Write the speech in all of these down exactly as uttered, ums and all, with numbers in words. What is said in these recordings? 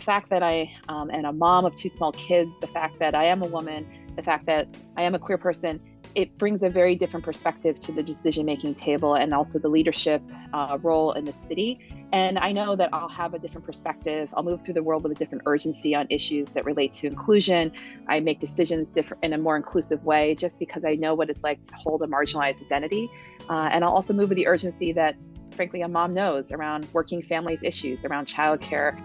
fact that I um, am a mom of two small kids, the fact that I am a woman, the fact that I am a queer person, it brings a very different perspective to the decision-making table and also the leadership uh, role in the city. And I know that I'll have a different perspective. I'll move through the world with a different urgency on issues that relate to inclusion. I make decisions different in a more inclusive way, just because I know what it's like to hold a marginalized identity. Uh, and I'll also move with the urgency that, frankly, a mom knows around working families issues, around childcare.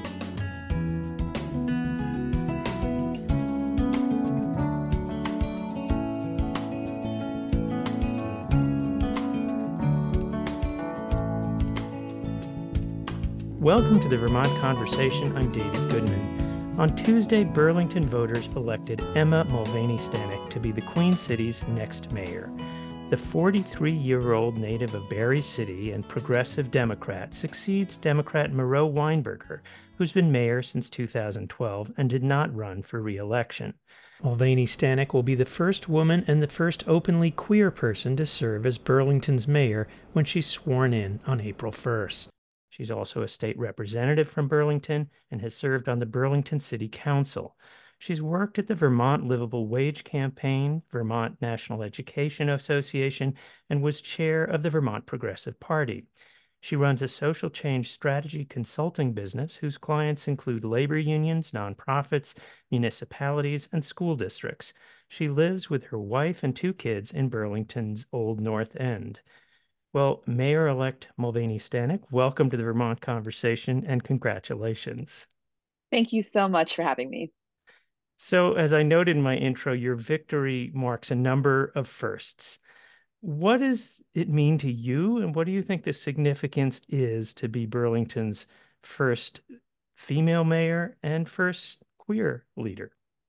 Welcome to the Vermont Conversation. I'm David Goodman. On Tuesday, Burlington voters elected Emma Mulvaney Stanek to be the Queen City's next mayor. The forty-three-year-old native of Barre City and progressive Democrat succeeds Democrat Moreau Weinberger, who's been mayor since two thousand twelve and did not run for re-election. Mulvaney Stanek will be the first woman and the first openly queer person to serve as Burlington's mayor when she's sworn in on April first. She's also a state representative from Burlington and has served on the Burlington City Council. She's worked at the Vermont Livable Wage Campaign, Vermont National Education Association, and was chair of the Vermont Progressive Party. She runs a social change strategy consulting business whose clients include labor unions, nonprofits, municipalities, and school districts. She lives with her wife and two kids in Burlington's Old North End. Well, Mayor-elect Mulvaney Stanek, welcome to the Vermont Conversation and congratulations. Thank you so much for having me. So, as I noted in my intro, your victory marks a number of firsts. What does it mean to you, and what do you think the significance is to be Burlington's first female mayor and first queer leader?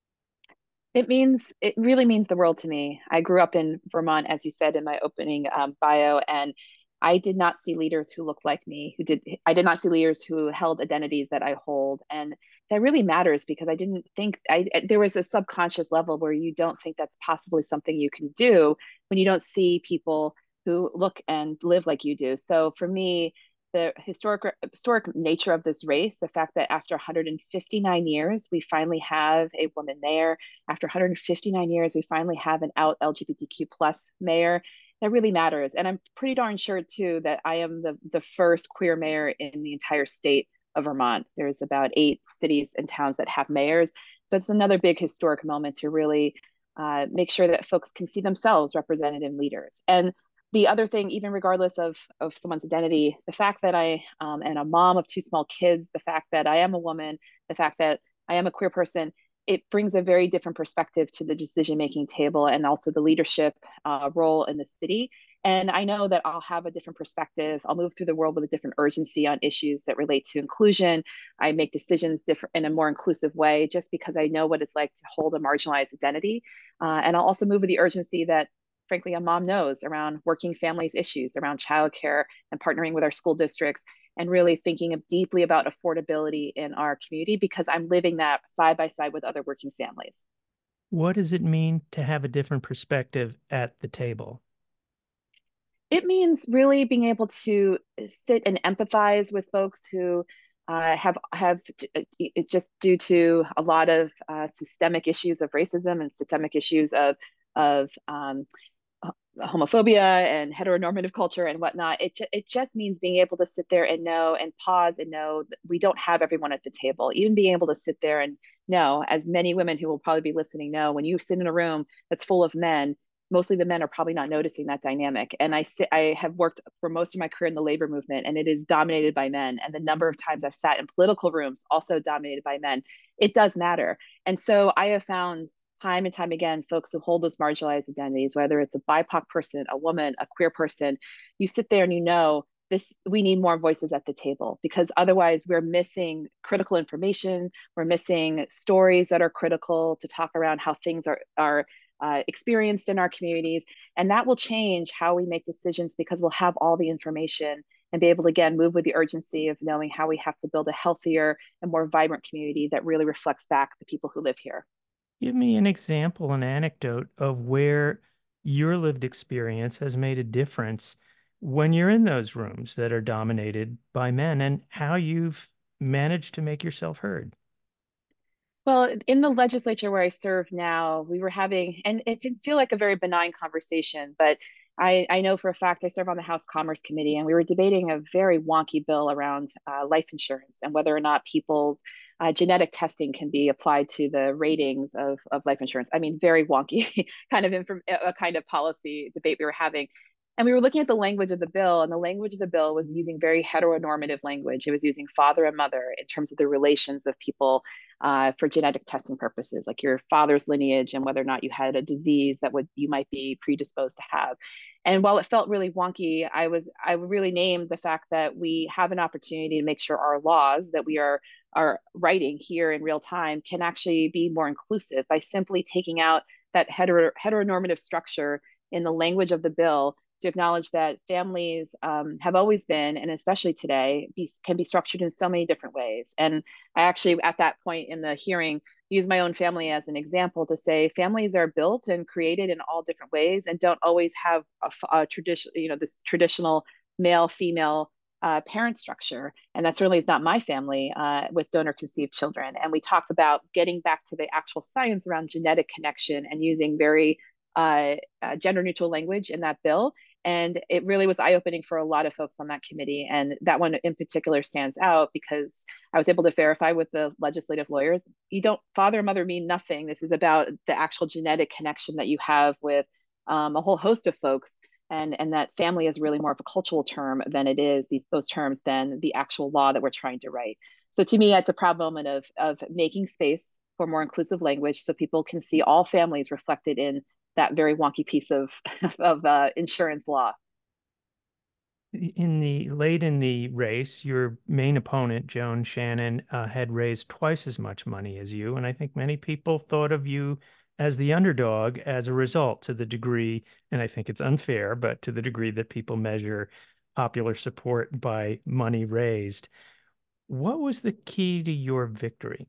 It means, it really means the world to me. I grew up in Vermont, as you said in my opening um, bio, and I did not see leaders who looked like me, who did, I did not see leaders who held identities that I hold. And that really matters because I didn't think, I, there was a subconscious level where you don't think that's possibly something you can do when you don't see people who look and live like you do. So for me, the historic historic nature of this race, the fact that after one hundred fifty-nine years, we finally have a woman mayor. After one hundred fifty-nine years, we finally have an out L G B T Q plus mayor. That really matters. And I'm pretty darn sure, too, that I am the, the first queer mayor in the entire state of Vermont. There's about eight cities and towns that have mayors. So it's another big historic moment to really uh, make sure that folks can see themselves represented in leaders. And the other thing, even regardless of, of someone's identity, the fact that I um, am a mom of two small kids, the fact that I am a woman, the fact that I am a queer person, it brings a very different perspective to the decision-making table and also the leadership uh, role in the city. And I know that I'll have a different perspective. I'll move through the world with a different urgency on issues that relate to inclusion. I make decisions different in a more inclusive way, just because I know what it's like to hold a marginalized identity. Uh, and I'll also move with the urgency that, frankly, a mom knows around working families issues, around childcare and partnering with our school districts, and really thinking of deeply about affordability in our community because I'm living that side by side with other working families. What does it mean to have a different perspective at the table? It means really being able to sit and empathize with folks who uh, have have just due to a lot of uh, systemic issues of racism and systemic issues of of um, homophobia and heteronormative culture and whatnot. It, ju- it just means being able to sit there and know and pause and know that we don't have everyone at the table. Even being able to sit there and know, as many women who will probably be listening know, when you sit in a room that's full of men, mostly the men are probably not noticing that dynamic. And I sit, I have worked for most of my career in the labor movement, and it is dominated by men. And the number of times I've sat in political rooms, also dominated by men, it does matter. And so I have found time and time again, folks who hold those marginalized identities, whether it's a B I P O C person, a woman, a queer person, you sit there and you know, this, we need more voices at the table because otherwise we're missing critical information. We're missing stories that are critical to talk around how things are, are uh, experienced in our communities. And that will change how we make decisions because we'll have all the information and be able to, again, move with the urgency of knowing how we have to build a healthier and more vibrant community that really reflects back the people who live here. Give me an example, an anecdote of where your lived experience has made a difference when you're in those rooms that are dominated by men and how you've manage to make yourself heard? Well, in the legislature where I serve now, we were having, and it didn't feel like a very benign conversation, but I, I know for a fact I serve on the House Commerce Committee, and we were debating a very wonky bill around uh, life insurance and whether or not people's uh, genetic testing can be applied to the ratings of, of life insurance. I mean, very wonky kind of inform- a kind of policy debate we were having. And we were looking at the language of the bill, and the language of the bill was using very heteronormative language. It was using father and mother in terms of the relations of people uh, for genetic testing purposes, like your father's lineage and whether or not you had a disease that would you might be predisposed to have. And while it felt really wonky, I was I really named the fact that we have an opportunity to make sure our laws that we are are writing here in real time can actually be more inclusive by simply taking out that hetero, heteronormative structure in the language of the bill to acknowledge that families um, have always been, and especially today, be, can be structured in so many different ways. And I actually, at that point in the hearing, use my own family as an example to say families are built and created in all different ways and don't always have a, a tradition, you know, this traditional male female uh, parent structure. And that certainly is not my family uh, with donor conceived children. And we talked about getting back to the actual science around genetic connection and using very uh, uh, gender neutral language in that bill. And it really was eye opening for a lot of folks on that committee. And that one in particular stands out because I was able to verify with the legislative lawyers, you don't, father and mother mean nothing. This is about the actual genetic connection that you have with um, a whole host of folks. And, and that family is really more of a cultural term than it is these those terms than the actual law that we're trying to write. So to me, it's a proud moment of, of making space for more inclusive language so people can see all families reflected in that very wonky piece of of uh, insurance law. In the late in the race, your main opponent, Joan Shannon, uh, had raised twice as much money as you, and I think many people thought of you as the underdog as a result, to the degree, and I think it's unfair, but to the degree that people measure popular support by money raised. What was the key to your victory?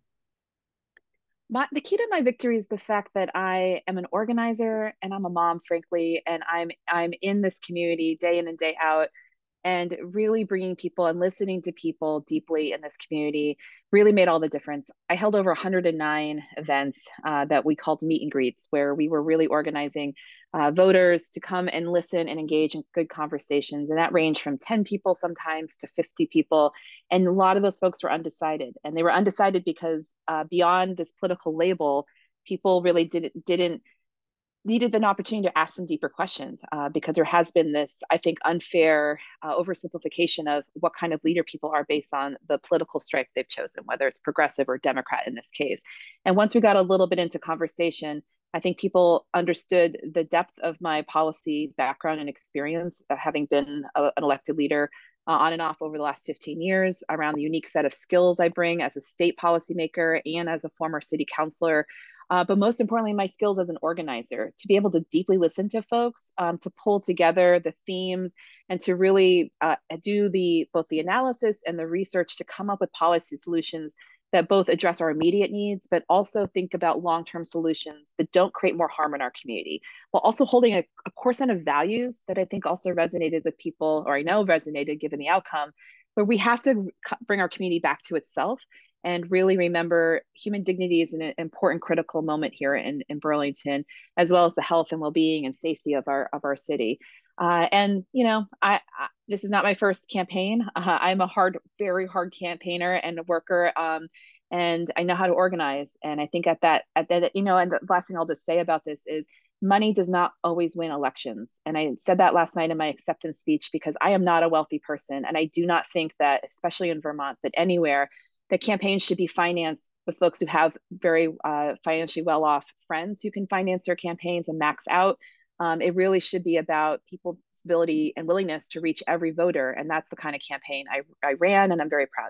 My, the key to my victory is the fact that I am an organizer and I'm a mom, frankly, and I'm I'm in this community day in and day out, and really bringing people and listening to people deeply in this community really made all the difference. I held over one hundred nine events uh, that we called meet and greets, where we were really organizing uh, voters to come and listen and engage in good conversations. And that ranged from ten people sometimes to fifty people. And a lot of those folks were undecided. And they were undecided because uh, beyond this political label, people really didn't, didn't needed an opportunity to ask some deeper questions uh, because there has been this, I think, unfair uh, oversimplification of what kind of leader people are based on the political stripe they've chosen, whether it's progressive or Democrat in this case. And once we got a little bit into conversation, I think people understood the depth of my policy background and experience, uh, having been a, an elected leader uh, on and off over the last fifteen years, around the unique set of skills I bring as a state policymaker and as a former city councilor, uh, but most importantly, my skills as an organizer to be able to deeply listen to folks, um, to pull together the themes, and to really uh, do the both the analysis and the research to come up with policy solutions that both address our immediate needs, but also think about long-term solutions that don't create more harm in our community, while also holding a, a core set of values that I think also resonated with people, or I know resonated given the outcome, where we have to bring our community back to itself and really remember human dignity is an important critical moment here in, in Burlington, as well as the health and well-being and safety of our of our city. Uh, and you know, I, I this is not my first campaign. Uh, I'm a hard, very hard campaigner and a worker, um, and I know how to organize. And I think at that, at that, you know, and the last thing I'll just say about this is money does not always win elections. And I said that last night in my acceptance speech because I am not a wealthy person, and I do not think that, especially in Vermont, that anywhere that campaigns should be financed with folks who have very uh, financially well-off friends who can finance their campaigns and max out. Um, it really should be about people's ability and willingness to reach every voter. And that's the kind of campaign I, I ran and I'm very proud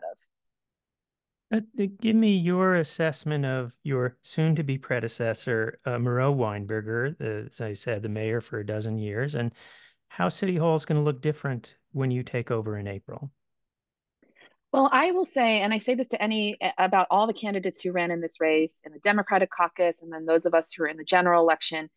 of. Uh, give me your assessment of your soon-to-be predecessor, uh, Moreau Weinberger, uh, as I said, the mayor for a dozen years, and how City Hall is going to look different when you take over in April. Well, I will say, and I say this to any about all the candidates who ran in this race in the Democratic caucus, and then those of us who are in the general election,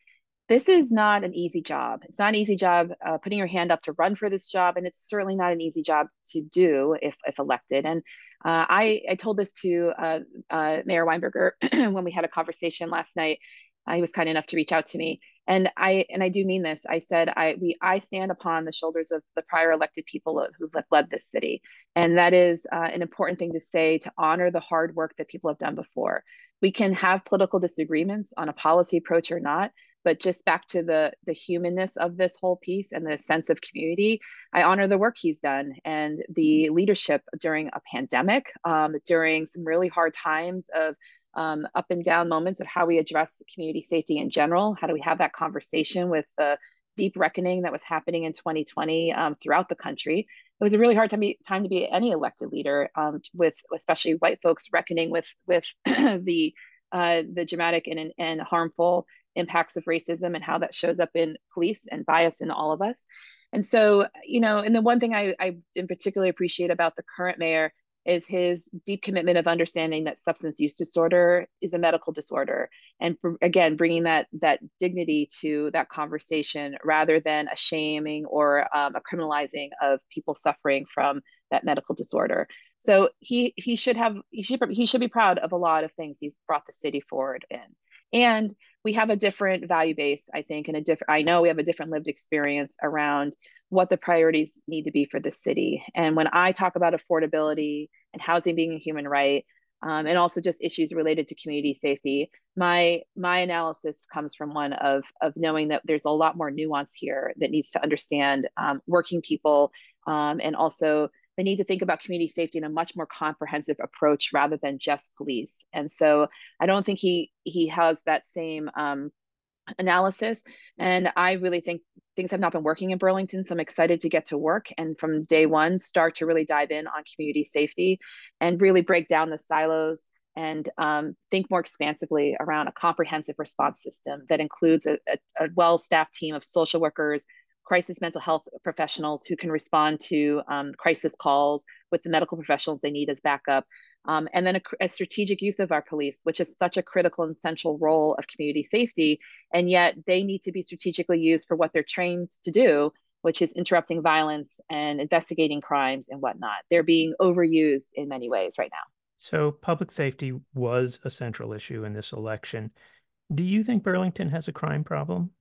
This is not an easy job. It's not an easy job uh, putting your hand up to run for this job, and it's certainly not an easy job to do if if elected. And uh, I I told this to uh, uh, Mayor Weinberger when we had a conversation last night. Uh, he was kind enough to reach out to me, and I and I do mean this. I said I we I stand upon the shoulders of the prior elected people who've led this city, and that is uh, an important thing to say, to honor the hard work that people have done before. We can have political disagreements on a policy approach or not, but just back to the the humanness of this whole piece and the sense of community, I honor the work he's done and the leadership during a pandemic, um, during some really hard times of um, up and down moments of how we address community safety in general. How do we have that conversation with the deep reckoning that was happening in twenty twenty um, throughout the country? It was a really hard time, be, time to be any elected leader, um, with especially white folks reckoning with with the uh, the dramatic and, and harmful impacts of racism and how that shows up in police and bias in all of us. And so, you know, and the one thing I, I in particular appreciate about the current mayor is his deep commitment of understanding that substance use disorder is a medical disorder, and again bringing that that dignity to that conversation rather than a shaming or um, a criminalizing of people suffering from that medical disorder. So he he should have he should he should be proud of a lot of things he's brought the city forward in. And we have a different value base, I think, and a different, I know we have a different lived experience around what the priorities need to be for the city. And when I talk about affordability and housing being a human right, um, and also just issues related to community safety, my my analysis comes from one of of knowing that there's a lot more nuance here that needs to understand um, working people, um, and also the need to think about community safety in a much more comprehensive approach rather than just police. And so I don't think he he has that same um, analysis. And I really think things have not been working in Burlington. So I'm excited to get to work and from day one start to really dive in on community safety and really break down the silos and um, think more expansively around a comprehensive response system that includes a, a, a well-staffed team of social workers, crisis mental health professionals who can respond to um, crisis calls with the medical professionals they need as backup. Um, and then a, a strategic use of our police, which is such a critical and central role of community safety. And yet they need to be strategically used for what they're trained to do, which is interrupting violence and investigating crimes and whatnot. They're being overused in many ways right now. So public safety was a central issue in this election. Do you think Burlington has a crime problem?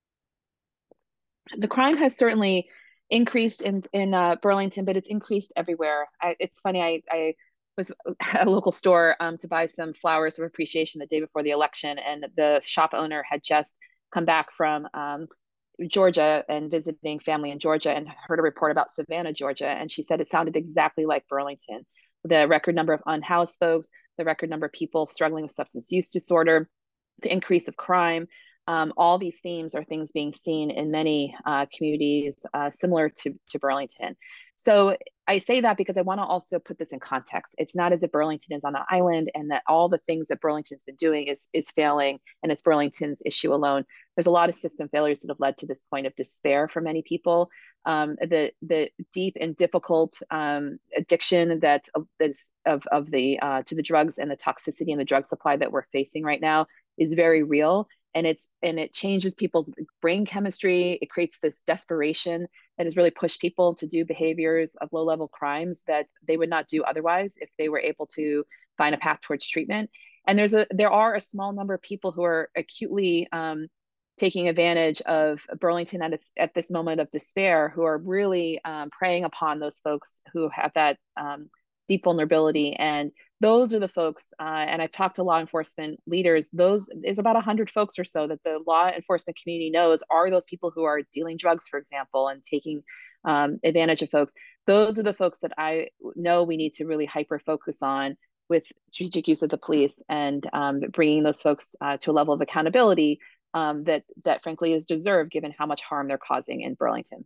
The crime has certainly increased in in uh, Burlington, but it's increased everywhere. I, it's funny. I, I was at a local store um, to buy some flowers of appreciation the day before the election, and the shop owner had just come back from um, Georgia and visiting family in Georgia and heard a report about Savannah, Georgia, and she said it sounded exactly like Burlington. The record number of unhoused folks, the record number of people struggling with substance use disorder, the increase of crime. Um, all these themes are things being seen in many uh, communities uh, similar to, to Burlington. So I say that because I want to also put this in context. It's not as if Burlington is on an island and that all the things that Burlington's been doing is, is failing and it's Burlington's issue alone. There's a lot of system failures that have led to this point of despair for many people. Um, the the deep and difficult um, addiction that that's of of the uh, to the drugs and the toxicity and the drug supply that we're facing right now is very real, and it's and it changes people's brain chemistry. It creates this desperation that has really pushed people to do behaviors of low level crimes that they would not do otherwise if they were able to find a path towards treatment. And there's a there are a small number of people who are acutely um, taking advantage of Burlington at, its, at this moment of despair, who are really um, preying upon those folks who have that um, deep vulnerability. And those are the folks, uh, and I've talked to law enforcement leaders, those is about one hundred folks or so that the law enforcement community knows are those people who are dealing drugs, for example, and taking um, advantage of folks. Those are the folks that I know we need to really hyper focus on with strategic use of the police and um, bringing those folks uh, to a level of accountability um, that that frankly is deserved given how much harm they're causing in Burlington.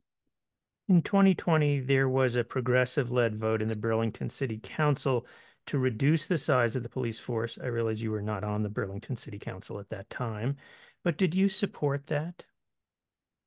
In twenty twenty, there was a progressive-led vote in the Burlington City Council to reduce the size of the police force. I realize you were not on the Burlington City Council at that time, but did you support that?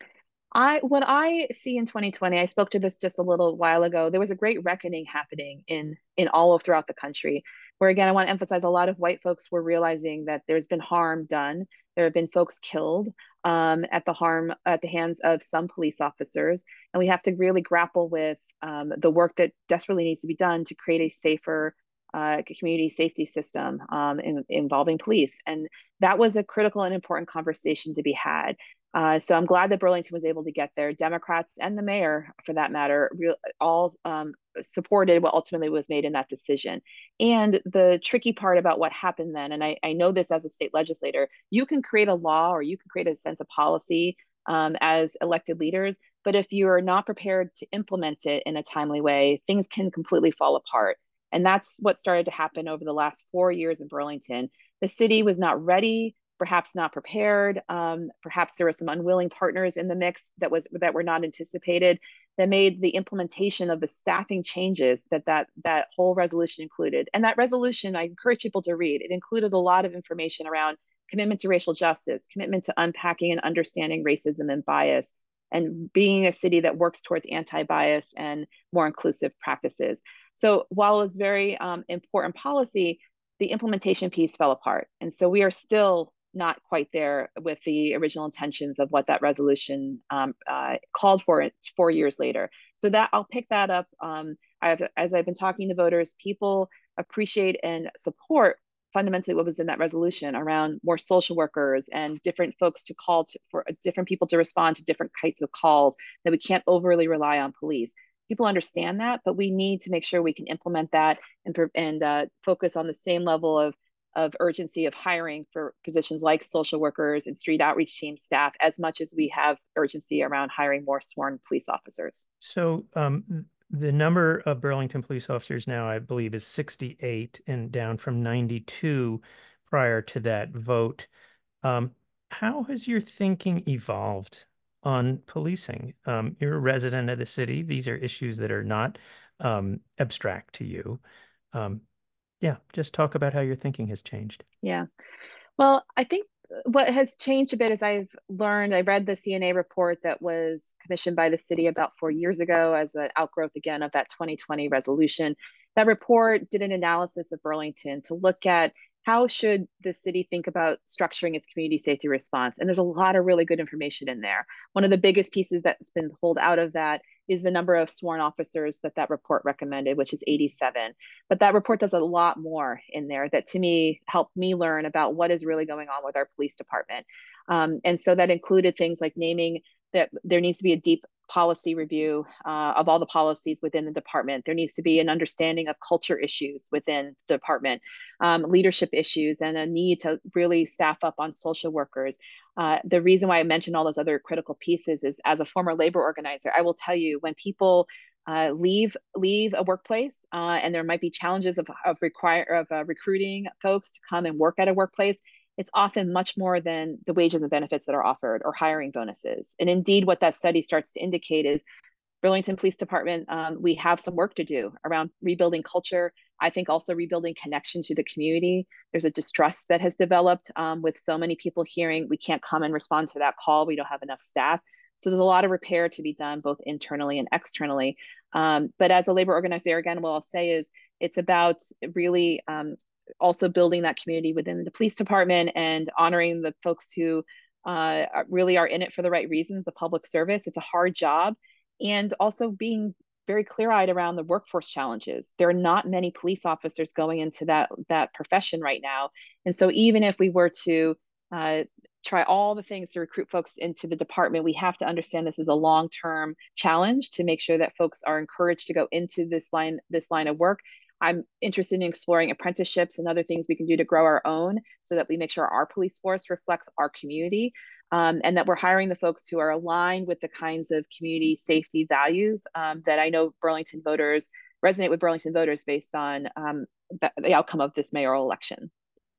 I what I see in twenty twenty, I spoke to this just a little while ago. There was a great reckoning happening in in all of throughout the country, where again, I want to emphasize a lot of white folks were realizing that there's been harm done. There have been folks killed um, at the harm at the hands of some police officers, and we have to really grapple with um, the work that desperately needs to be done to create a safer uh, community safety system um, in, involving police. And that was a critical and important conversation to be had. Uh, so I'm glad that Burlington was able to get there. Democrats and the mayor, for that matter, real, all um, supported what ultimately was made in that decision. And the tricky part about what happened then, and I, I know this as a state legislator, you can create a law or you can create a sense of policy um, as elected leaders, but if you're not prepared to implement it in a timely way, things can completely fall apart. And that's what started to happen over the last four years in Burlington. The city was not ready, perhaps not prepared. Um, perhaps there were some unwilling partners in the mix that was that were not anticipated that made the implementation of the staffing changes that that that whole resolution included. And that resolution, I encourage people to read. It included a lot of information around commitment to racial justice, commitment to unpacking and understanding racism and bias, and being a city that works towards anti-bias and more inclusive practices. So while it was very um, important policy, the implementation piece fell apart. And so we are still not quite there with the original intentions of what that resolution um, uh, called for four years later. So that I'll pick that up. Um, I've, as I've been talking to voters, people appreciate and support fundamentally what was in that resolution around more social workers and different folks to call to, for different people to respond to different types of calls, that we can't overly rely on police. People understand that, but we need to make sure we can implement that and, and uh, focus on the same level of of urgency of hiring for positions like social workers and street outreach team staff as much as we have urgency around hiring more sworn police officers. So um, the number of Burlington police officers now, I believe, is sixty-eight and down from ninety-two prior to that vote. Um, how has your thinking evolved on policing? Um, you're a resident of the city. These are issues that are not um, abstract to you. Um, yeah, just talk about how your thinking has changed. Yeah. Well, I think what has changed a bit is I've learned, I read the C N A report that was commissioned by the city about four years ago as an outgrowth again of that twenty twenty resolution. That report did an analysis of Burlington to look at how should the city think about structuring its community safety response. And there's a lot of really good information in there. One of the biggest pieces that's been pulled out of that is the number of sworn officers that that report recommended, which is eighty-seven. But that report does a lot more in there that to me helped me learn about what is really going on with our police department. Um, and so that included things like naming that there needs to be a deep policy review uh, of all the policies within the department. There needs to be an understanding of culture issues within the department, um, leadership issues, and a need to really staff up on social workers. Uh, the reason why I mentioned all those other critical pieces is, as a former labor organizer, I will tell you, when people uh, leave leave a workplace, uh, and there might be challenges of of require of uh, recruiting folks to come and work at a workplace, it's often much more than the wages and benefits that are offered or hiring bonuses. And indeed, what that study starts to indicate is Burlington Police Department, um, we have some work to do around rebuilding culture. I think also rebuilding connection to the community. There's a distrust that has developed um, with so many people hearing we can't come and respond to that call. We don't have enough staff. So there's a lot of repair to be done both internally and externally. Um, but as a labor organizer, again, what I'll say is it's about really um, also building that community within the police department and honoring the folks who uh, really are in it for the right reasons, the public service. It's a hard job. And also being very clear-eyed around the workforce challenges. There are not many police officers going into that that profession right now. And so even if we were to uh, try all the things to recruit folks into the department, we have to understand this is a long-term challenge to make sure that folks are encouraged to go into this line, this line of work. I'm interested in exploring apprenticeships and other things we can do to grow our own so that we make sure our police force reflects our community, um, and that we're hiring the folks who are aligned with the kinds of community safety values um, that I know Burlington voters resonate with Burlington voters based on um, the outcome of this mayoral election.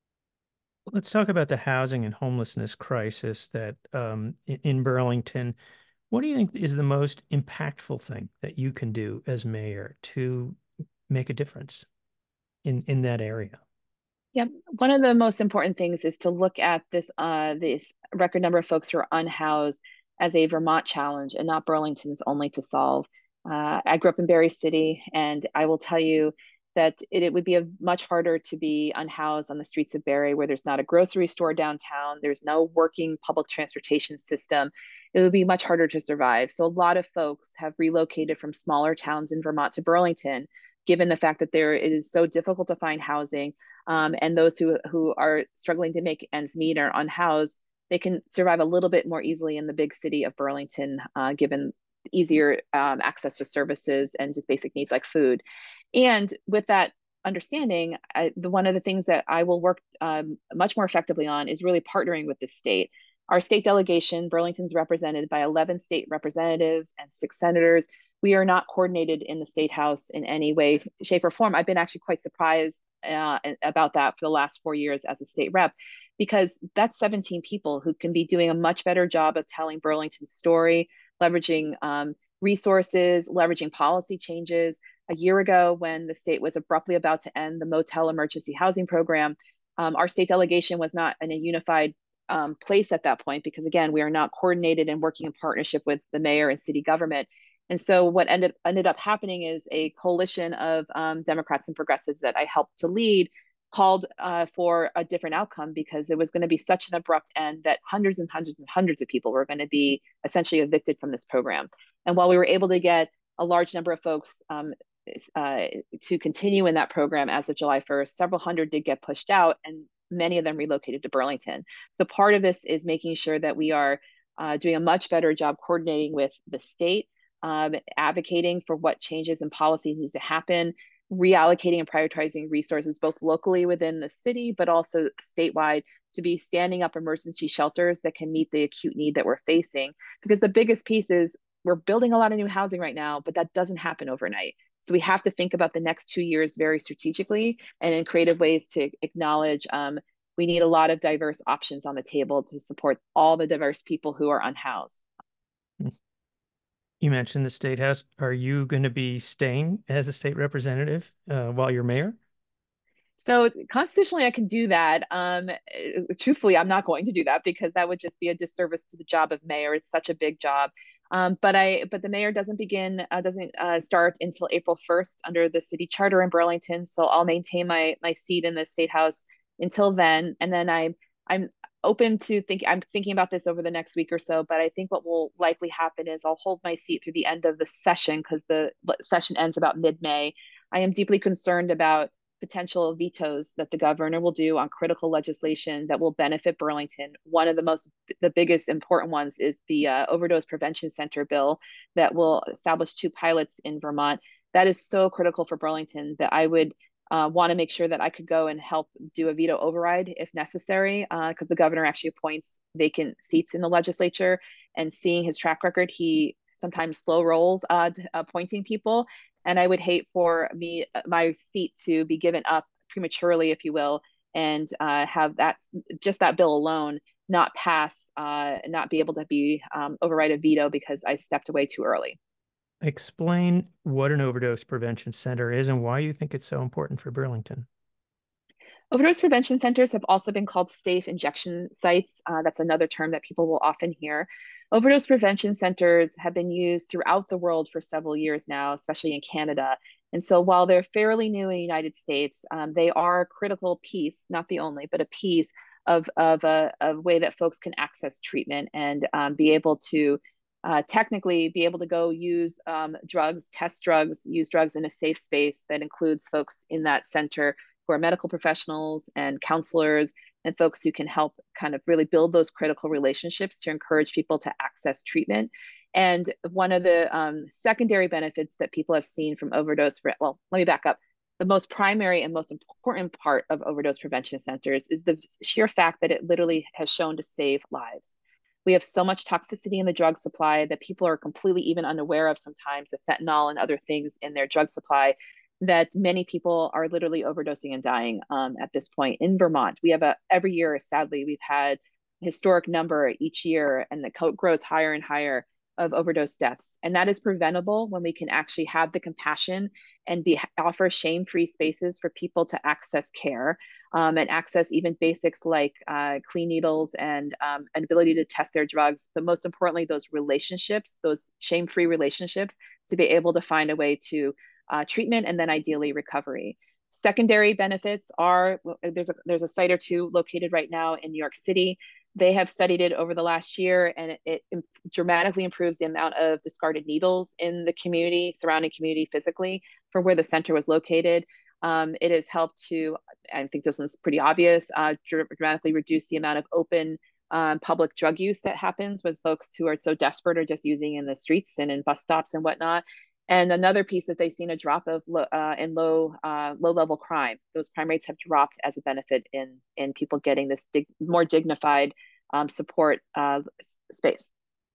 Let's talk about the housing and homelessness crisis that um, in Burlington. What do you think is the most impactful thing that you can do as mayor to make a difference in, in that area? Yeah, one of the most important things is to look at this uh, this record number of folks who are unhoused as a Vermont challenge and not Burlington's only to solve. Uh, I grew up in Berry City, and I will tell you that it, it would be a much harder to be unhoused on the streets of Berry, where there's not a grocery store downtown, there's no working public transportation system. It would be much harder to survive. So a lot of folks have relocated from smaller towns in Vermont to Burlington, given the fact that there it is so difficult to find housing, um, and those who who are struggling to make ends meet or unhoused, they can survive a little bit more easily in the big city of Burlington, uh, given easier um, access to services and just basic needs like food. And with that understanding, I, the one of the things that I will work um, much more effectively on is really partnering with the state. Our state delegation, Burlington's represented by eleven state representatives and six senators. We are not coordinated in the state house in any way, shape, or form. I've been actually quite surprised uh, about that for the last four years as a state rep, because that's seventeen people who can be doing a much better job of telling Burlington's story, leveraging um, resources, leveraging policy changes. A year ago, when the state was abruptly about to end the motel emergency housing program, um, our state delegation was not in a unified um, place at that point, because again, we are not coordinated and working in partnership with the mayor and city government. And so what ended ended up happening is a coalition of um, Democrats and progressives that I helped to lead called uh, for a different outcome, because it was going to be such an abrupt end that hundreds and hundreds and hundreds of people were going to be essentially evicted from this program. And while we were able to get a large number of folks um, uh, to continue in that program as of July first, several hundred did get pushed out, and many of them relocated to Burlington. So part of this is making sure that we are uh, doing a much better job coordinating with the state, um, advocating for what changes and policies needs to happen, reallocating and prioritizing resources both locally within the city, but also statewide, to be standing up emergency shelters that can meet the acute need that we're facing. Because the biggest piece is we're building a lot of new housing right now, but that doesn't happen overnight. So we have to think about the next two years very strategically and in creative ways to acknowledge um, we need a lot of diverse options on the table to support all the diverse people who are unhoused. You mentioned the state house. Are you going to be staying as a state representative uh, while you're mayor? So constitutionally, I can do that. Um, truthfully, I'm not going to do that because that would just be a disservice to the job of mayor. It's such a big job. Um, but I, but the mayor doesn't begin, uh, doesn't uh, start until April first under the city charter in Burlington. So I'll maintain my my seat in the state house until then, and then I'm I'm open to think. I'm thinking about this over the next week or so. But I think what will likely happen is I'll hold my seat through the end of the session, because the session ends about mid-May. I am deeply concerned about potential vetoes that the governor will do on critical legislation that will benefit Burlington. One of the most, the biggest important ones is the uh, Overdose Prevention Center bill that will establish two pilots in Vermont. That is so critical for Burlington that I would uh, want to make sure that I could go and help do a veto override if necessary, because uh, the governor actually appoints vacant seats in the legislature. And seeing his track record, he sometimes slow rolls uh, appointing people. And I would hate for me, my seat to be given up prematurely, if you will, and uh, have that, just that bill alone, not pass, uh, not be able to be um, override a veto because I stepped away too early. Explain what an overdose prevention center is and why you think it's so important for Burlington. Overdose prevention centers have also been called safe injection sites. Uh, that's another term that people will often hear. Overdose prevention centers have been used throughout the world for several years now, especially in Canada. And so while they're fairly new in the United States, um, they are a critical piece, not the only, but a piece of, of a, a way that folks can access treatment and um, be able to uh, technically be able to go use um, drugs, test drugs, use drugs in a safe space that includes folks in that center who are medical professionals and counselors and folks who can help kind of really build those critical relationships to encourage people to access treatment. And one of the um, secondary benefits that people have seen from overdose, well, let me back up. The most primary and most important part of overdose prevention centers is the sheer fact that it literally has shown to save lives. We have so much toxicity in the drug supply that people are completely even unaware of sometimes, of fentanyl and other things in their drug supply, that many people are literally overdosing and dying um, at this point in Vermont. We have a, every year, sadly, we've had a historic number each year, and the coat grows higher and higher of overdose deaths. And that is preventable when we can actually have the compassion and be offer shame-free spaces for people to access care um, and access even basics like uh, clean needles and um, an ability to test their drugs. But most importantly, those relationships, those shame-free relationships, to be able to find a way to uh, treatment and then ideally recovery. Secondary benefits are there's a there's a site or two located right now in New York City. They have studied it over the last year, and it, it dramatically improves the amount of discarded needles in the community, surrounding community physically, for where the center was located. Um, it has helped to, I think this one's pretty obvious, uh, dramatically reduce the amount of open um, public drug use that happens with folks who are so desperate or just using in the streets and in bus stops and whatnot. And another piece is they've seen a drop of uh, in low uh, low level crime. Those crime rates have dropped as a benefit in in people getting this dig more dignified um, support uh, space.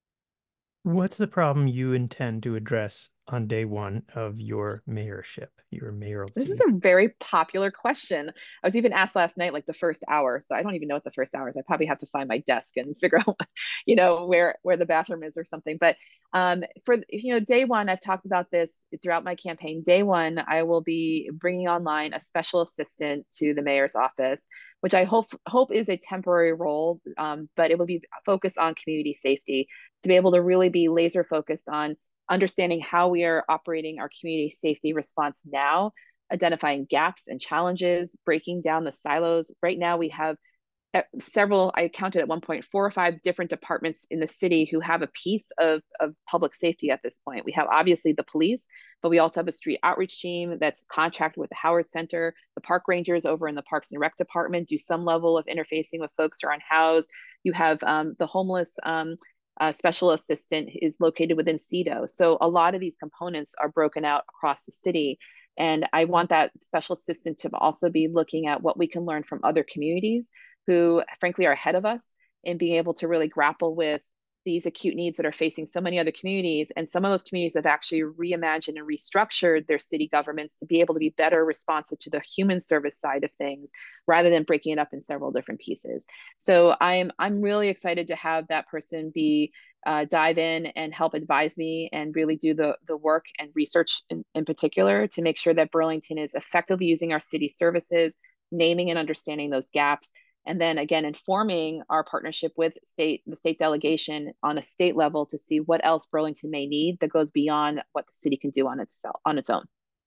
What's the problem you intend to address on day one of your mayorship, your mayoralty? This is a very popular question. I was even asked last night, like the first hour. So I don't even know what the first hour is. I probably have to find my desk and figure out, you know, where where the bathroom is or something. But um, for you know, day one, I've talked about this throughout my campaign. Day one, I will be bringing online a special assistant to the mayor's office, which I hope hope is a temporary role, um, but it will be focused on community safety, to be able to really be laser focused on understanding how we are operating our community safety response now, identifying gaps and challenges, breaking down the silos. Right now, we have several, I counted at one point, four or five different departments in the city who have a piece of, of public safety at this point. We have obviously the police, but we also have a street outreach team that's contracted with the Howard Center. The park rangers over in the Parks and Rec department do some level of interfacing with folks who are unhoused. You have um, the homeless um, Uh, special assistant is located within C E D O. So a lot of these components are broken out across the city. And I want that special assistant to also be looking at what we can learn from other communities who, frankly, are ahead of us in being able to really grapple with these acute needs that are facing so many other communities. And some of those communities have actually reimagined and restructured their city governments to be able to be better responsive to the human service side of things, rather than breaking it up in several different pieces. So I'm I'm really excited to have that person be uh, dive in and help advise me and really do the, the work and research in, in particular to make sure that Burlington is effectively using our city services, naming and understanding those gaps, and then again, informing our partnership with state, the state delegation on a state level to see what else Burlington may need that goes beyond what the city can do on its, on its own.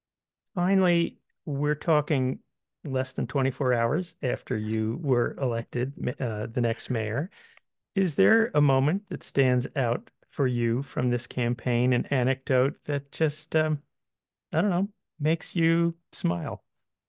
Finally, we're talking less than twenty-four hours after you were elected uh, the next mayor. Is there a moment that stands out for you from this campaign, an anecdote that just, um, I don't know, makes you smile?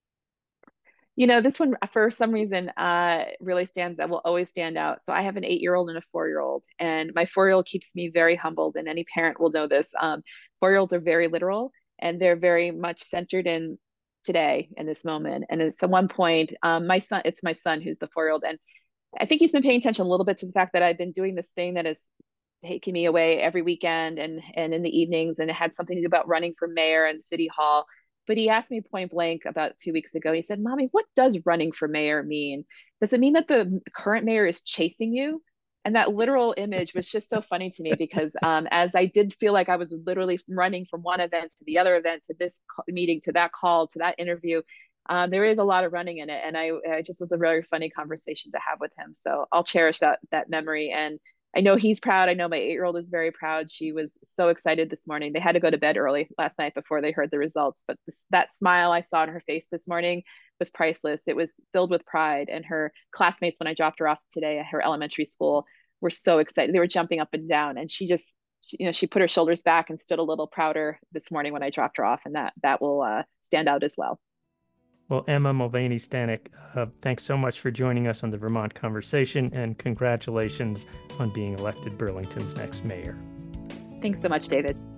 You know, this one for some reason uh, really stands out, will always stand out. So I have an eight-year-old and a four-year-old, and my four-year-old keeps me very humbled, and any parent will know this. Um, four-year-olds are very literal, and they're very much centered in today, in this moment. And at one point, um, my son, it's my son who's the four-year-old, and I think he's been paying attention a little bit to the fact that I've been doing this thing that is taking me away every weekend and and in the evenings, and it had something to do about running for mayor and city hall. But he asked me point blank about two weeks ago. He said, "Mommy, what does running for mayor mean? Does it mean that the current mayor is chasing you?" And that literal image was just so funny to me because um, as I did feel like I was literally running from one event to the other event, to this meeting, to that call, to that interview, um, there is a lot of running in it. And I, I just was a very funny conversation to have with him. So I'll cherish that that memory. And I know he's proud. I know my eight-year-old is very proud. She was so excited this morning. They had to go to bed early last night before they heard the results. But this, that smile I saw on her face this morning was priceless. It was filled with pride. And her classmates, when I dropped her off today at her elementary school, were so excited. They were jumping up and down. And she just, she, you know, she put her shoulders back and stood a little prouder this morning when I dropped her off. And that that will uh, stand out as well. Well, Emma Mulvaney Stanek, uh, thanks so much for joining us on the Vermont Conversation, and congratulations on being elected Burlington's next mayor. Thanks so much, David.